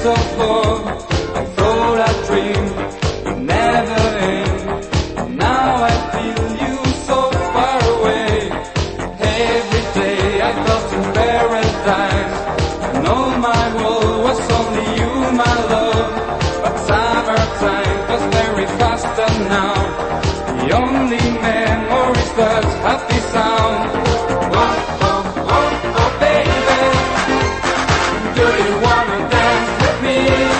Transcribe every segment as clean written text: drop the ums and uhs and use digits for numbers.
of love, I thought I dreamed would never end. Now I feel you so far away. Every day I felt in paradise. I know my world was only you, my love. But summertime was very fast and now the only memories that happy sound. Oh, oh, oh, oh, baby, do you wanna dance with me?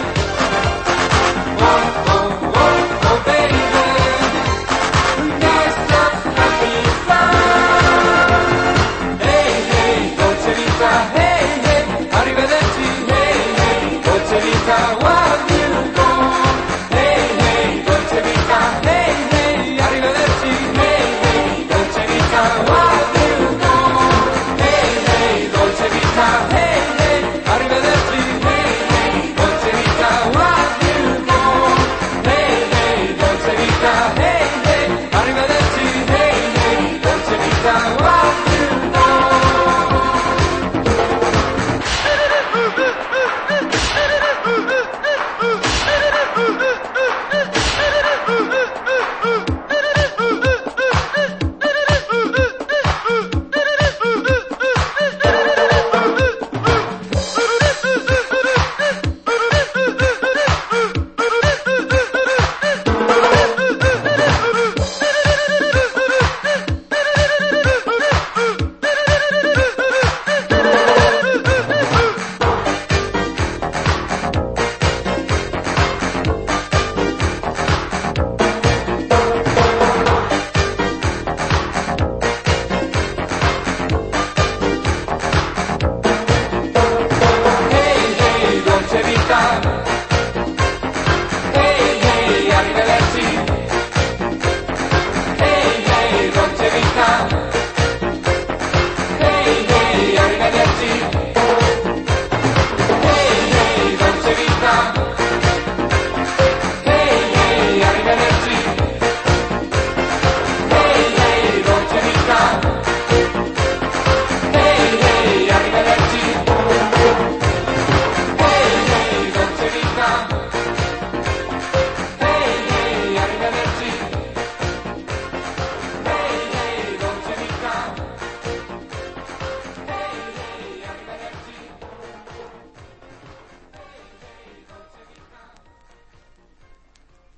Oh, oh, oh, oh, baby, that's just happy sound. Hey, hey, dolce vita, hey, hey, arrivederci, hey, hey, dolce vita, while you go. Hey, hey, dolce vita, hey, hey, arrivederci, hey, hey, dolce vita, while you go. Hey, hey, dolce vita, hey, hey, arrivederci, hey, hey, dolce vita, while you go. Hey, hey, dolce vita, hey, hey, arrivederci, hey, hey, dolce vita, while you go. Hey, hey, dolce vita, hey, hey, arrivederci. Hey, hey, dolce vita, hey, hey, arrivederci. Hey, hey, dolce vita.